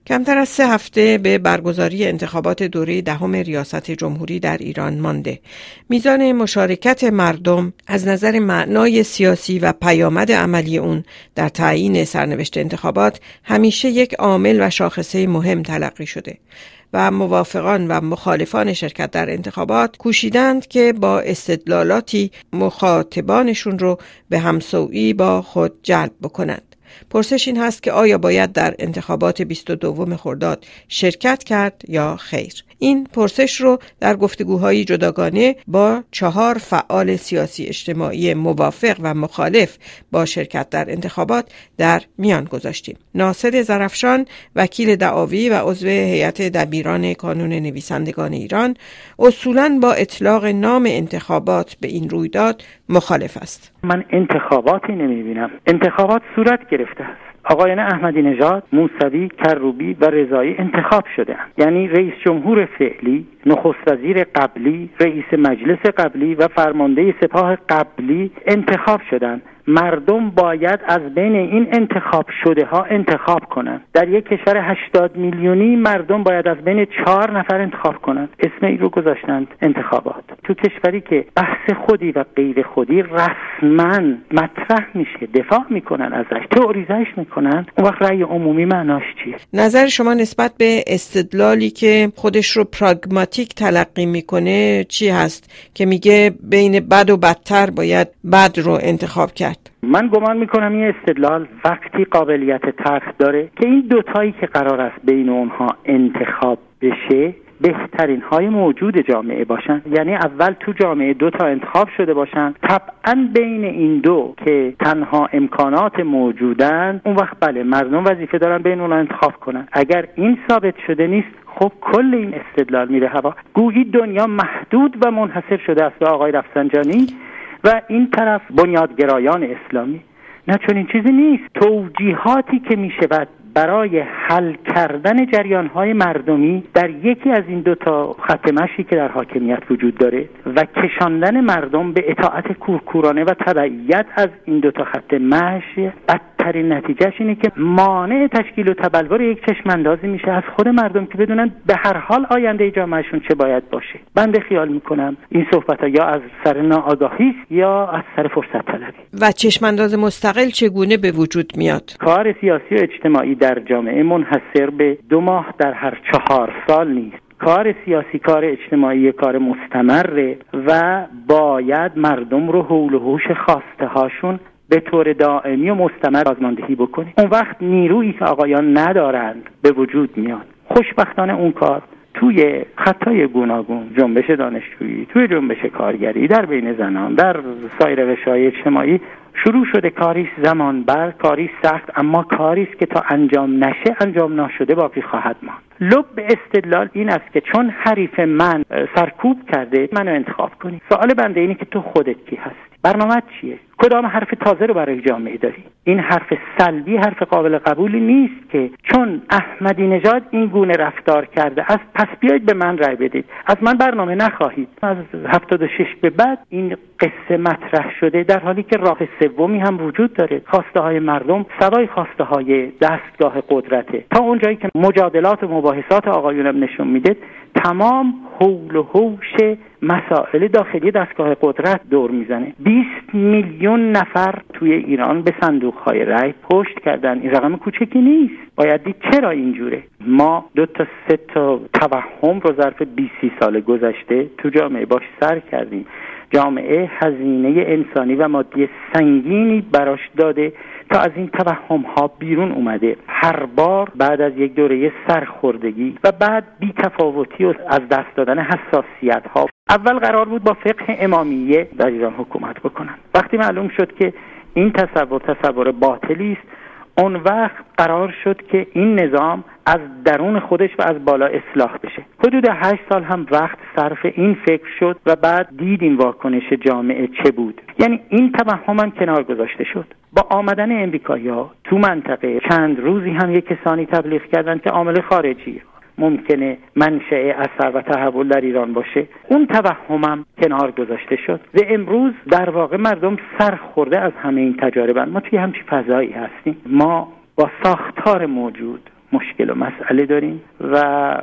کمتر از 3 هفته به برگزاری انتخابات دوره 10 ریاست جمهوری در ایران مانده. میزان مشارکت مردم از نظر معنای سیاسی و پیامد عملی اون در تعیین سرنوشت انتخابات همیشه یک عامل و شاخصه مهم تلقی شده و موافقان و مخالفان شرکت در انتخابات کوشیدند که با استدلالاتی مخاطبانشون رو به همسویی با خود جلب بکنند. پرسش این هست که آیا باید در انتخابات 22 خرداد شرکت کرد یا خیر؟ این پرسش رو در گفتگوهای جداگانه با 4 فعال سیاسی اجتماعی موافق و مخالف با شرکت در انتخابات در میان گذاشتیم. ناصر ظرفشان، وکیل دعاوی و عضو هیئت دبیران کانون نویسندگان ایران، اصولاً با اطلاق نام انتخابات به این رویداد مخالف است. من انتخاباتی نمیبینم. انتخابات صورت گرفته است. آقایان احمدی نژاد، موسوی، کروبی و رضایی انتخاب شدند. یعنی رئیس جمهور فعلی، نخست وزیر قبلی، رئیس مجلس قبلی و فرمانده سپاه قبلی انتخاب شدند. مردم باید از بین این انتخاب شده ها انتخاب کنند. در یک کشور 80 میلیونی مردم باید از بین 4 نفر انتخاب کنند. اسم این رو گذاشتند انتخابات. تو کشوری که بحث خودی و غیر خودی رسما مطرح میشه، دفاع میکنن ازش، تئوریزش میکنن، اون وقت رأی عمومی معناش چیه؟ نظر شما نسبت به استدلالی که خودش رو پراگماتیک تلقی میکنه چی هست که میگه بین بد و بدتر باید بد رو انتخاب کرد؟ من گمان میکنم این استدلال وقتی قابلیت طرح داره که این دوتایی که قرار است بین اونها انتخاب بشه بهترین های موجود جامعه باشن. یعنی اول تو جامعه 2 تا انتخاب شده باشن، طبعا بین این دو که تنها امکانات موجودن، اون وقت بله مردم وظیفه دارن بین اونها انتخاب کنن. اگر این ثابت شده نیست، خب کل این استدلال میره هوا. گویی دنیا محدود و منحصر شده است به آقای رفسنجانی و این طرف بنیادگرایان اسلامی. نه چون این چیزی نیست. توجیهاتی که میشود برای حل کردن جریان‌های مردمی در یکی از این 2 تا خط مشی که در حاکمیت وجود داره و کشاندن مردم به اطاعت کورکورانه و تبعیت از این 2 تا خط مشی، بدترین نتیجهش اینه که مانع تشکیل و تبلور یک چشم‌اندازی میشه از خود مردم که بدونن به هر حال آینده جامعهشون چه باید باشه. بنده خیال میکنم این صحبت‌ها یا از سر ناآگاهی است یا از سر فرصت طلبی. و چشم‌انداز مستقل چگونه به وجود میاد؟ کار سیاسی و اجتماعی در جامعه منحصر به 2 ماه در هر 4 سال نیست. کار سیاسی، کار اجتماعی کار مستمره و باید مردم رو حول و حوش خواسته هاشون به طور دائمی و مستمر سازماندهی بکنه. اون وقت نیرویی که آقایان ندارند به وجود میاد. خوشبختانه اون کار توی خطای گوناگون، جنبش دانشجویی، توی جنبش کارگری، در بین زنان، در سایر قشرهای اجتماعی شروع شده. کاری زمان بر، کاری سخت، اما کاری است که تا انجام نشه، انجام نشده باقی خواهد ماند. لب استدلال این است که چون حریف من سرکوب کرده منو انتخاب کنی. سوال بنده اینه که تو خودت کی هستی؟ برنامه چیه؟ کدام حرف تازه رو برای جامعه داری؟ این حرف سلبی، حرف قابل قبولی نیست که چون احمدی نژاد این گونه رفتار کرده است پس بیایید به من رأی بدید، از من برنامه نخواهید. از 76 به بعد این قصه مطرح شده، در حالی که راه سومی هم وجود داره. خواسته های مردم سوای خواسته های دستگاه قدرته. تا اونجایی که مجادلات و مباحثات آقایونم نشون میده تمام حول و حوش مسائل داخلی دستگاه قدرت دور میزنه. 20 میلیون نفر توی ایران به صندوق‌های رای پشت کردن. این رقم کوچکی نیست. باید دید چرا اینجوره. ما 2 تا 3 تا توهم رو ظرف 20 سال گذشته تو جامعه باش سر کردیم. جامعه هزینه انسانی و مادی سنگینی براش داده تا از این توهم‌ها بیرون اومده. هر بار بعد از یک دوره سرخوردگی و بعد بی‌تفاوتی و از دست دادن حساسیت‌ها، اول قرار بود با فقه امامیه در ایران حکومت بکنن. وقتی معلوم شد که این تصور باطلی است، اون وقت قرار شد که این نظام از درون خودش و از بالا اصلاح بشه. حدود 8 سال هم وقت صرف این فکر شد و بعد دیدیم واکنش جامعه چه بود. یعنی این توهم هم کنار گذاشته شد. با آمدن امریکایی‌ها تو منطقه چند روزی هم یک کسانی تبلیغ کردند که عامل خارجی ممکنه منشأ اثر و تحول در ایران باشه. اون توهمم کنار گذاشته شد و امروز در واقع مردم سرخورده از همه این تجارب. ما توی همچین فضایی هستیم. ما با ساختار موجود مشکل و مسئله داریم و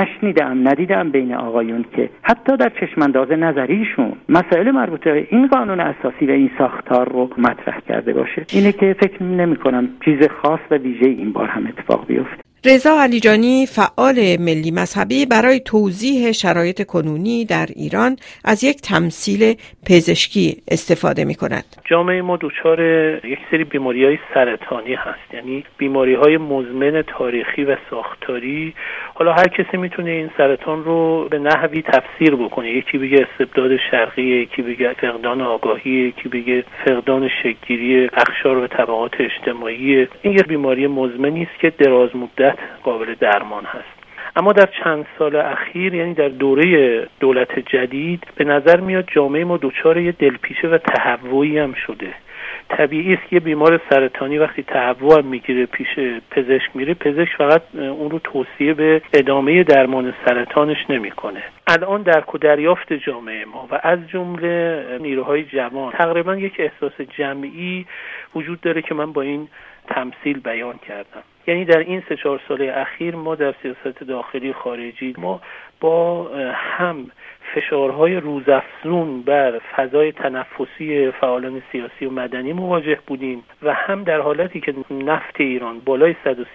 ندیدم بین آقایون که حتی در چشمانداز نظریشون مسائل مربوطه به این قانون اساسی و این ساختار رو مطرح کرده باشه. اینه که فکر نمی‌کنم چیز خاص و ویژه این بار هم اتفاق بیفته. رضا علیجانی، فعال ملی مذهبی، برای توضیح شرایط کنونی در ایران از یک تمثیل پزشکی استفاده می کند. جامعه ما دچار یک سری بیماری‌های سرطانی هست، یعنی بیماری‌های مزمن تاریخی و ساختاری. حالا هر کسی میتونه این سرطان رو به نحوی تفسیر بکنه. یکی بگه استبداد شرقی، یکی بگه فقدان آگاهی، یکی بگه فقدان شکل‌گیری اقشار و طبقات اجتماعی. این یک بیماری مزمنی است که دراز مدت قابل درمان هست. اما در چند سال اخیر، یعنی در دوره دولت جدید، به نظر میاد جامعه ما دچار یه دلپیچه و تهوعی هم شده. طبیعی است که یه بیمار سرطانی وقتی تهوع هم میگیره پیش پزشک میره، پزشک فقط اون رو توصیه به ادامه درمان سرطانش نمیکنه. الان درک و دریافت جامعه ما و از جمله نیروهای جوان تقریبا یک احساس جمعی وجود داره که من با این تمثیل بیان کردم. یعنی در این 3-4 سال اخیر ما در سیاست داخلی خارجی ما با هم فشارهای روزافزون بر فضای تنفسی فعالان سیاسی و مدنی مواجه بودیم و هم در حالتی که نفت ایران بالای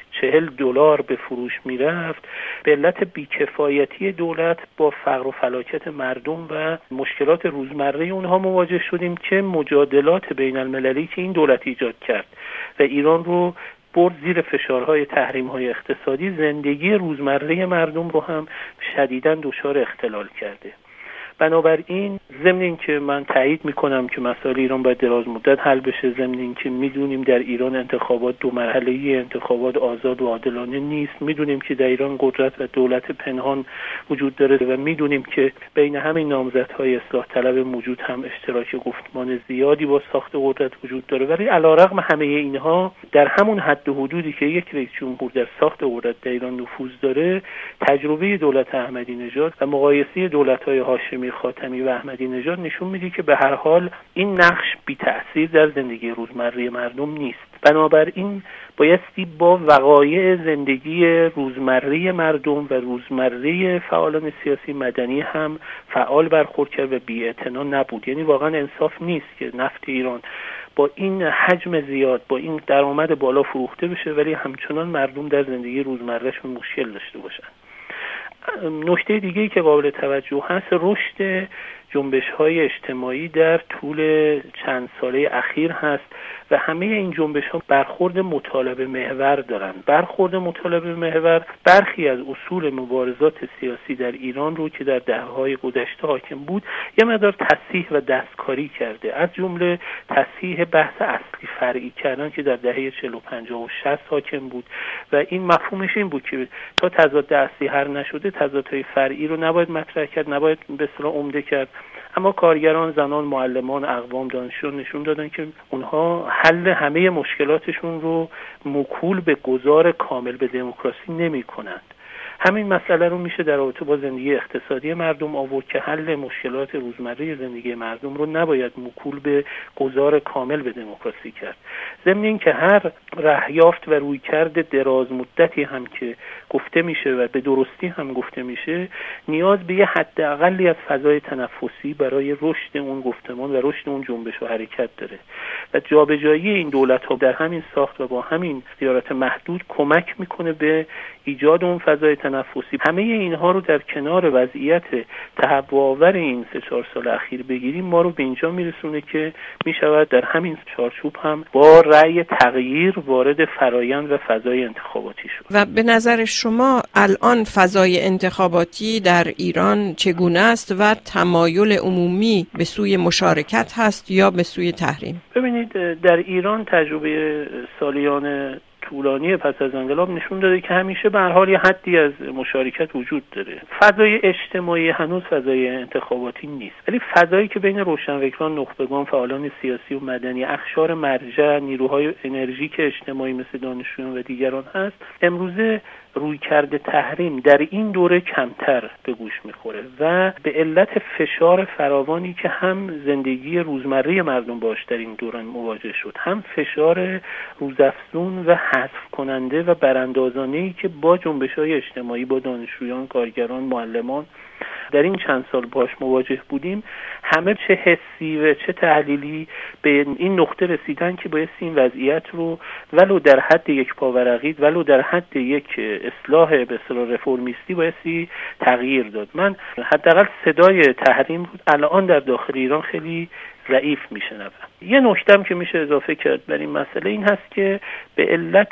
$140 به فروش میرفت، به علت بیکفایتی دولت با فقر و فلاکت مردم و مشکلات روزمره اونها مواجه شدیم که مجادلات بین المللی که این دولت ایجاد کرد و ایران رو برد زیر فشارهای تحریم‌های اقتصادی، زندگی روزمره مردم رو هم شدیداً دچار اختلال کرده. بنابراین ضمن این که من تایید میکنم که مسائل ایران باید دراز مدت حل بشه، ضمن این که میدونیم در ایران انتخابات 2 مرحله‌ای، انتخابات آزاد و عادلانه نیست، میدونیم که در ایران قدرت و دولت پنهان وجود داره و میدونیم که بین همین نامزدهای اصلاح طلب موجود هم اشتراک گفتمان زیادی با ساخت قدرت وجود داره. ولی علیرغم همه اینها، در همون حد و حدودی که یک رئیس جمهور در ساخت قدرت در ایران نفوذ داره، تجربه دولت احمدی نژاد و مقایسه دولت‌های هاشمی خاتمی و احمدی نژاد نشون میده که به هر حال این نقش بی تأثیر در زندگی روزمره مردم نیست. بنابراین بایستی با وقایع زندگی روزمره مردم و روزمره فعالان سیاسی مدنی هم فعال برخورد کرد و بی‌اعتنا نبود. یعنی واقعا انصاف نیست که نفت ایران با این حجم زیاد، با این درآمد بالا فروخته بشه ولی همچنان مردم در زندگی روزمرهشون مشکل داشته باشن. نکته دیگه‌ای که قابل توجه هست، رشد جنبش‌های اجتماعی در طول چند ساله اخیر هست و همه این جنبش‌ها برخورد مطالبه محور دارند. برخورد مطالبه محور برخی از اصول مبارزات سیاسی در ایران رو که در دهه‌های گذشته حاکم بود یه مقدار تصحیح و دستکاری کرده، از جمله تصحیح بحث اصلی فرعی کردن که در دهه 40 و 50 و 60 حاکم بود و این مفهومش این بود که تا تضاد اصلی حل نشده تضادهای فرعی رو نباید مطرح کرد، نباید به اصطلاح عمده کرد. اما کارگران، زنان، معلمان، اقوام، دانشجویان نشون دادن که اونها حل همه مشکلاتشون رو موکول به گذار کامل به دموکراسی نمی‌کنند. همین مسئله رو میشه در رابطه با زندگی اقتصادی مردم آورد که حل مشکلات روزمره زندگی مردم رو نباید موکول به گذار کامل به دموکراسی کرد. ضمن این که هر رهیافت و رویکرد دراز مدتی هم که گفته میشه و به درستی هم گفته میشه، نیاز به یه حداقلی از فضای تنفسی برای رشد اون گفتمان و رشد اون جنبش و حرکت داره و جابجایی این دولت‌ها در همین ساخت و با همین اختیارات محدود کمک میکنه به ایجاد اون فضای تنفسی. همه اینها رو در کنار وضعیت تهوع‌آور این 3-4 سال اخیر بگیریم، ما رو به اینجا میرسونه که میشود در همین چارچوب هم با رأی تغییر وارد فرایند و فضای انتخاباتی شد. و به نظر شما الان فضای انتخاباتی در ایران چگونه است و تمایل عمومی به سوی مشارکت هست یا به سوی تحریم؟ ببینید، در ایران تجربه سالیان طولانی پس از انقلاب نشون داده که همیشه به هر حال یه حدی از مشارکت وجود داره. فضای اجتماعی هنوز فضای انتخاباتی نیست، ولی فضایی که بین روشنفکران، نخبگان، فعالان سیاسی و مدنی، اخشار مرجع، نیروهای انرژیک اجتماعی مثل دانشجویان و دیگران هست، امروزه رویکرد تحریم در این دوره کمتر به گوش میخوره و به علت فشار فراوانی که هم زندگی روزمره مردم باش در این دوران مواجه شد، هم فشار روزافزون و حذف کننده و براندازانه‌ای که با جنبش‌های اجتماعی، با دانشجویان، کارگران، معلمان در این چند سال باش مواجه بودیم، همه چه حسی و چه تحلیلی به این نقطه رسیدن که بایستی این وضعیت رو ولو در حد یک پاورقید، ولو در حد یک اصلاح به اصطلاح رفرمیستی بایستی تغییر داد. من حداقل صدای تحریم بود الان در داخل ایران خیلی ضعیف میشنوم. یه نکته‌ام که میشه اضافه کرد بر این مسئله این هست که به علت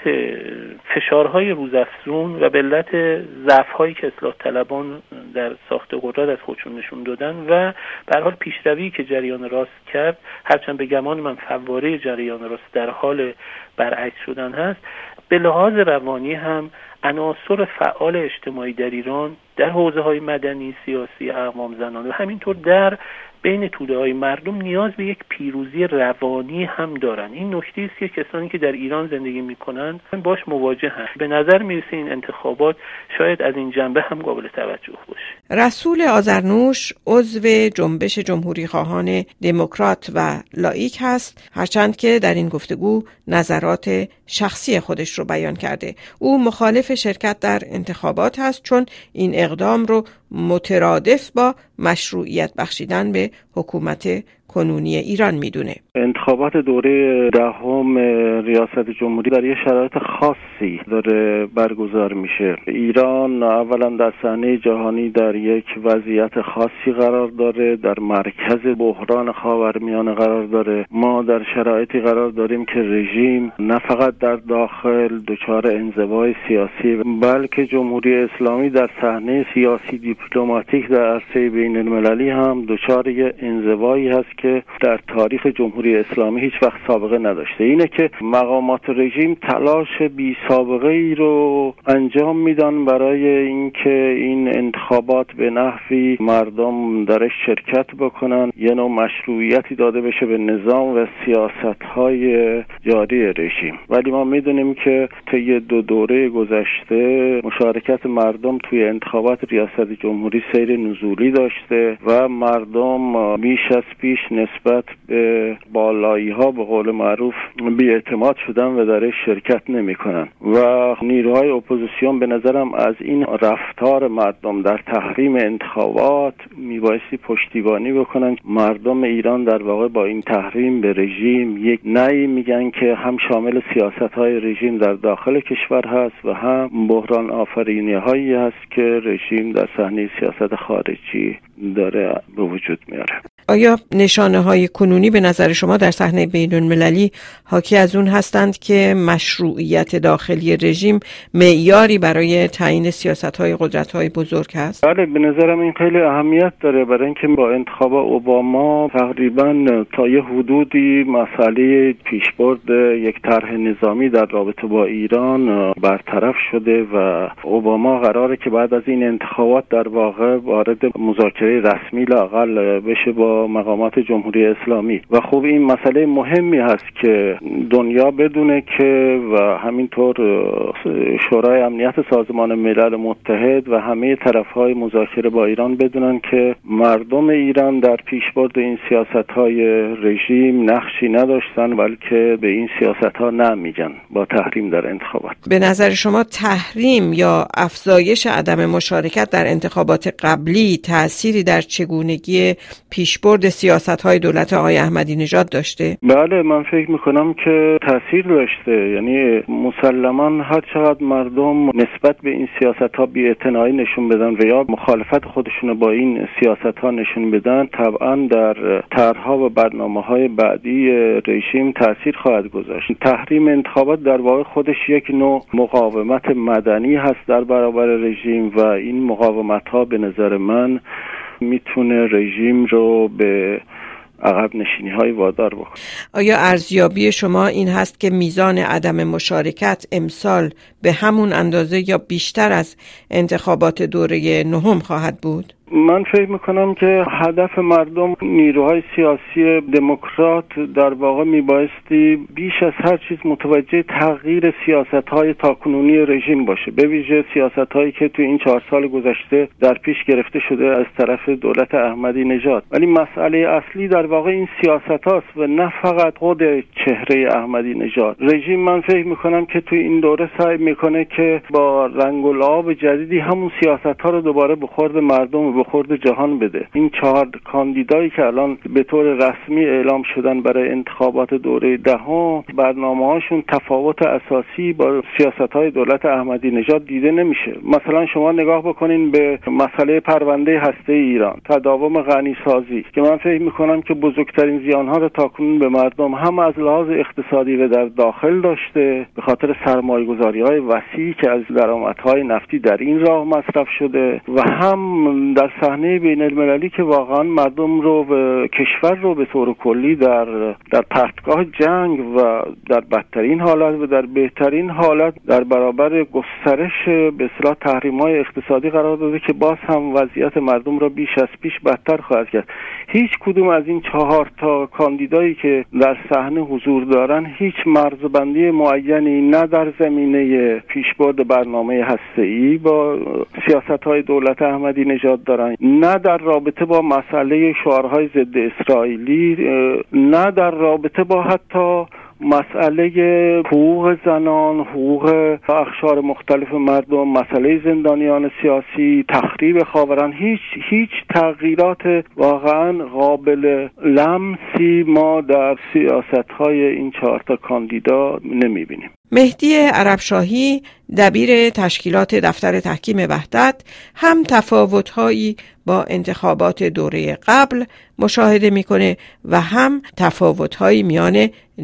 فشارهای روزافزون و به علت ضعف‌هایی که اصلاح طلبان در ساخت قدرت از خودشون نشون دادن و به هر حال پیشروی که جریان راست کرد، هرچند به گمان من فواره جریان راست در حال برعکس شدن هست، به لحاظ روانی هم عناصر فعال اجتماعی در ایران در حوزه‌های مدنی، سیاسی، اقوام زنانه و همینطور در بین توده‌های مردم نیاز به یک پیروزی روانی هم دارن. این نکته است که کسانی که در ایران زندگی می‌کنند باش مواجه هستند. به نظر میرسه این انتخابات شاید از این جنبه هم قابل توجه باشه. رسول آذرنوش عضو جنبش جمهوری خواهان دموکرات و لاییک هست، هرچند که در این گفتگو نظرات شخصی خودش رو بیان کرده. او مخالف شرکت در انتخابات هست چون این اقدام رو مترادف با مشروعیت بخشیدن به حکومت کنونی ایران میدونه. انتخابات دوره دهم ریاست جمهوری در یه شرایط خاصی داره برگزار میشه. ایران اولا در صحنه جهانی در یک وضعیت خاصی قرار داره، در مرکز بحران خاورمیانه قرار داره. ما در شرایطی قرار داریم که رژیم نه فقط در داخل دچار انزوای سیاسی، بلکه جمهوری اسلامی در صحنه سیاسی دیپلماتیک در عرصه بین المللی هم دچار یه انزوایی هست که در تاریخ جمهوری اسلامی هیچ وقت سابقه نداشته. اینه که مقامات رژیم تلاش بی سابقه ای رو انجام میدن برای اینکه این انتخابات به نحوی مردم درش شرکت بکنن، یه نوع مشروعیتی داده بشه به نظام و سیاست‌های جاری رژیم. ولی ما میدونیم که طی 2 دوره گذشته مشارکت مردم توی انتخابات ریاست جمهوری سیر نزولی داشته و مردم بیش از پیش نسبت به بالایی‌ها به قول معروف بی‌اعتماد شدن و درش شرکت نمی‌کنن و نیروهای اپوزیسیون به نظرم از این رفتار مردم در تحریم انتخابات میبایستی پشتیبانی بکنن. مردم ایران در واقع با این تحریم به رژیم یک نهی میگن که هم شامل سیاست‌های رژیم در داخل کشور هست و هم بحران آفرینی‌هایی هست که رژیم در صحنه سیاست خارجی داره به وجود میاره. آیا نشانه‌های کنونی به نظر شما در صحنه بین‌المللی حاکی از اون هستند که مشروعیت داخلی رژیم معیاری برای تعیین سیاست‌های قدرت‌های بزرگ هست؟ بله، به نظرم این خیلی اهمیت داره، برای اینکه با انتخاب اوباما تقریباً تا یه حدودی مسئله پیشبرد یک طرح نظامی در رابطه با ایران برطرف شده و اوباما قراره که بعد از این انتخابات در واقع وارد مذاکره رسمی لااقل بشه با مقامات جمهوری اسلامی و خب این مسئله مهمی هست که دنیا بدونه که و همینطور شورای امنیت سازمان ملل متحد و همه طرف‌های مذاکره با ایران بدونن که مردم ایران در پیشبرد این سیاست‌های رژیم نقشی نداشتن، بلکه به این سیاست‌ها نمیگن با تحریم در انتخابات. به نظر شما تحریم یا افزایش عدم مشارکت در انتخابات قبلی تأثیری در چگونگی پیشبرد سیاست‌های دولت آقای احمدی نژاد داشته؟ بله، من فکر میکنم که تأثیر داشته. یعنی مسلماً هر چقدر مردم نسبت به این سیاست‌ها بی‌اعتنایی نشون بدن و یا مخالفت خودشون با این سیاست‌ها نشون بدن، طبعاً در طرح‌ها و برنامه‌های بعدی رژیم تأثیر خواهد گذاشت. تحریم انتخابات در واقع خودش یک نوع مقاومت مدنی هست در برابر رژیم و این مقاومت‌ها به نظر من میتونه رژیم رو به عقب نشینی‌های وادار بکنه. آیا ارزیابی شما این هست که میزان عدم مشارکت امسال به همون اندازه یا بیشتر از انتخابات دوره نهم خواهد بود؟ من فکر میکنم که هدف مردم نیروهای سیاسی دموکرات در واقع میبایستی بیش از هر چیز متوجه تغییر سیاست‌های تاکنونی رژیم باشه، به ویژه سیاست‌هایی که تو این 4 سال گذشته در پیش گرفته شده از طرف دولت احمدی نژاد. ولی مسئله اصلی در واقع این سیاست‌هاست و نه فقط خود چهره احمدی نژاد. رژیم من فکر میکنم که تو این دوره سعی میکنه که با رنگ و لعاب جدیدی همون سیاست‌ها رو دوباره به خورد مردم و به خورد جهان بده. این 4 کاندیدایی که الان به طور رسمی اعلام شدن برای انتخابات دوره دهم، برنامه‌هاشون تفاوت اساسی با سیاست‌های دولت احمدی نژاد دیده نمیشه. مثلا شما نگاه بکنین به مسئله پرونده هسته ایران، تداوم غنیسازی که من فکر میکنم که بزرگترین زیان‌ها رو تاکنون به مردم هم از لحاظ اقتصادی و در داخل داشته به خاطر سرمایه‌گذاری‌های وسیعی که از درآمدهای نفتی در این راه مصرف شده و هم در صحنه بین‌المللی که واقعا مردم رو و کشور رو به طور کلی در پرتگاه جنگ و در بدترین حالت و در بهترین حالت در برابر گسترش به اصطلاح تحریم‌های اقتصادی قرار داده که باز هم وضعیت مردم را بیش از پیش بدتر خواهد کرد. هیچ کدوم از این 4 تا کاندیدایی که در صحنه حضور دارن هیچ مرزبندی معینی نه در زمینه پیشبرد برنامه هسته‌ای با سیاست‌های دولت احمدی نژاد دارن، نه در رابطه با مسئله شعارهای ضد اسرائیلی، نه در رابطه با حتی مسئله حقوق زنان، حقوق اقشار مختلف مردم، مسئله زندانیان سیاسی، تخریب خاوران. هیچ تغییرات واقعا قابل لمسی ما در سیاست‌های این 4 تا کاندیدا نمی‌بینیم. مهدی عربشاهی، دبیر تشکیلات دفتر تحکیم وحدت، هم تفاوت‌هایی با انتخابات دوره قبل مشاهده می‌کنه و هم تفاوت‌هایی میان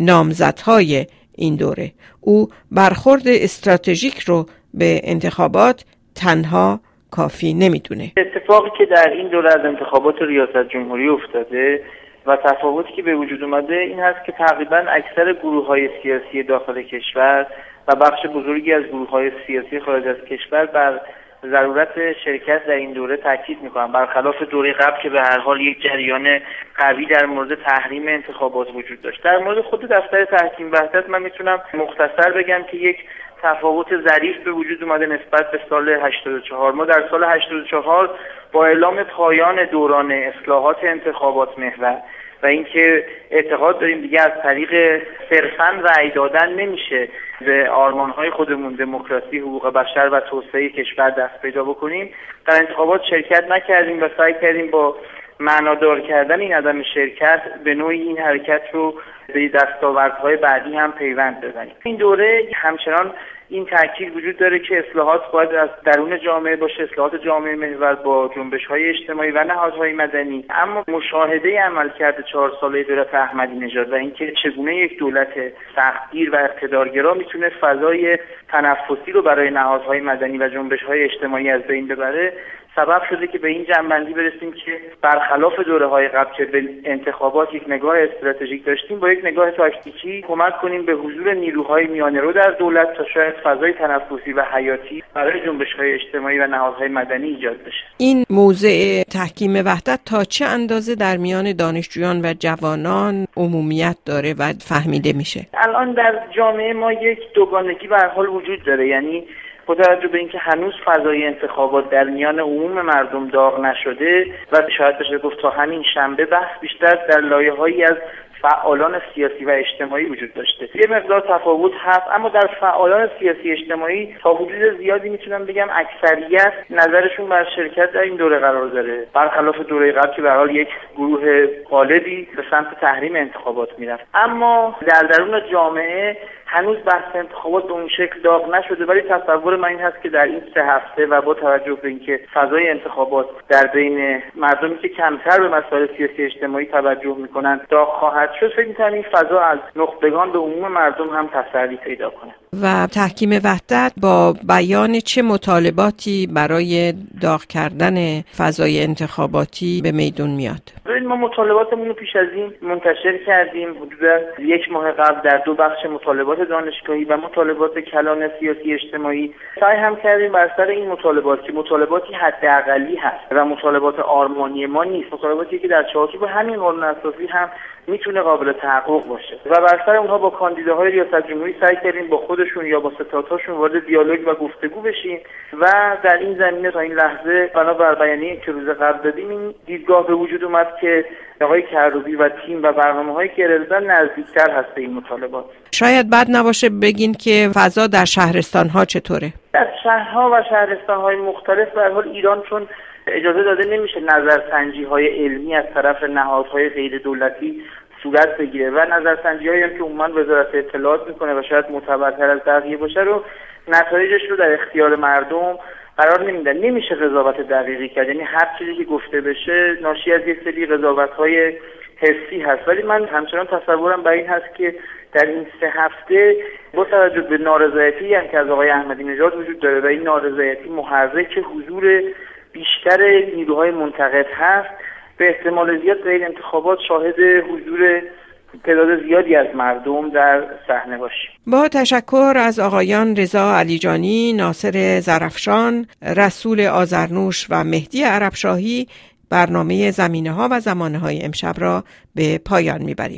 نامزدهای این دوره. او برخورد استراتژیک رو به انتخابات تنها کافی نمی‌دونه. اتفاقی که در این دوره از انتخابات ریاست جمهوری افتاده و تفاوتی که به وجود اومده این هست که تقریبا اکثر گروه‌های سیاسی داخل کشور و بخش بزرگی از گروه‌های سیاسی خارج از کشور بر ضرورت شرکت در این دوره تاکید می‌کنن، برخلاف دوره قبل که به هر حال یک جریان قوی در مورد تحریم انتخابات وجود داشت. در مورد خود دفتر تحکیم وحدت من میتونم مختصر بگم که یک تفاوت ظریف به وجود اومده نسبت به سال 84. ما در سال 84 با اعلام پایان دوران اصلاحات انتخابات محور و اینکه اعتقاد داریم دیگه از طریق صرفاً رأی دادن نمیشه به آرمان‌های خودمون دموکراسی، حقوق بشر و توسعه کشور دست پیدا بکنیم، در انتخابات شرکت نکردیم و سعی کردیم با معنادار کردن این عدم شرکت به نوعی این حرکت رو به دستاوردهای بعدی هم پیوند بزنیم. این دوره همچنان این تاکید وجود داره که اصلاحات باید از درون جامعه باشه، اصلاحات جامعه محور با جنبش‌های اجتماعی و نهادهای مدنی. اما مشاهده عملکرد 4 ساله دولت احمدی نژاد و اینکه چگونه یک دولت سختگیر و اقتدارگرا میتونه فضای تنفسی رو برای نهادهای مدنی و جنبش‌های اجتماعی از بین ببره، سبب شده که به این جنبندی برسیم که برخلاف دوره‌های قبل که به انتخابات یک نگاه استراتژیک داشتیم، با یک نگاه تاکتیکی کمک کنیم به حضور نیروهای میانه‌رو در دولت تا شاید فضای تنفسی و حیاتی برای جنبش‌های اجتماعی و نهادهای مدنی ایجاد بشه. این موضع تحکیم وحدت تا چه اندازه در میان دانشجویان و جوانان عمومیت داره و فهمیده میشه؟ الان در جامعه ما یک دوگانگی به هر حال وجود داره، یعنی با توجه به اینکه هنوز فضای انتخابات در میان عموم مردم داغ نشده و شاید بشه گفت تا همین شنبه بحث بیشتر در لایه‌هایی از فعالان سیاسی و اجتماعی وجود داشته. یه مقدار تفاوت هست، اما در فعالان سیاسی اجتماعی تا حدود زیادی میتونم بگم اکثریت نظرشون بر شرکت در این دوره قرار داره، برخلاف دوره قبل که به هر حال یک گروه غالبی به سمت تحریم انتخابات میرفت. اما در درون جامعه هنوز بحث انتخابات به اون شکل داغ نشده، ولی تصور من این هست که در این 3 هفته و با توجه به اینکه فضای انتخابات در بین مردمی که کمتر به مسائل سیاسی اجتماعی توجه میکنن داغ خواهد شد، فکر می‌کنم این فضا از نخبگان به عموم مردم هم تسری پیدا کنه. و تحکیم وحدت با بیان چه مطالباتی برای داغ کردن فضای انتخاباتی به میدون میاد؟ ما مطالباتمون رو پیش از این منتشر کردیم. حدود 1 ماه قبل در 2 بخش مطالبات مطالبات دانشگاهی و مطالبات کلان سیاسی اجتماعی سعی هم کردیم بر سر این مطالبات که مطالباتی حداقلی هست و مطالبات آرمانی ما نیست، مطالباتی که در چارچوب همین قانون اساسی هم میتونه قابل تحقق باشه و بر سر اونها با کاندیداهای ریاست جمهوری سعی کردیم با خودشون یا با ستادهاشون وارد دیالوگ و گفتگو بشیم و در این زمینه تا این لحظه بنابر بیانیه‌ای که روز قبل دادیم این دیدگاه به وجود اومد که آقای کروبی و تیم و برنامه‌هایی که ارائه دادن نزدیکتر هست به این مطالبات. شاید بد نباشه بگین که فضا در شهرستان‌ها چطوره؟ در شهرها و شهرستان‌های مختلف به هر حال ایران چون اجازه داده نمیشه نظرسنجی‌های علمی از طرف نهادهای غیر دولتی صورت بگیره و نظرسنجی‌هایی هم که عموماً وزارت اطلاعات میکنه و شاید معتبرتر از بقیه باشه رو نتایجش رو در اختیار مردم قرار نمیدن. نمیشه قضاوت دقیقی کرد، یعنی هر چیزی که گفته بشه ناشی از یک سری قضاوت‌های حسی هست، ولی من همچنان تصورم بر این هست که در این 3 هفته با توجه به نارضایتی هم که از آقای احمدی نژاد وجود داره و این نارضایتی محرک حضور بیشتر نیروهای منتقد هست، به احتمال زیاد در این انتخابات شاهد حضور تعداد زیادی از مردم در صحنه باشیم. با تشکر از آقایان رضا علیجانی، ناصر زرفشان، رسول آذرنوش و مهدی عربشاهی برنامه زمینه‌ها و زمانه‌های امشب را به پایان می‌بریم.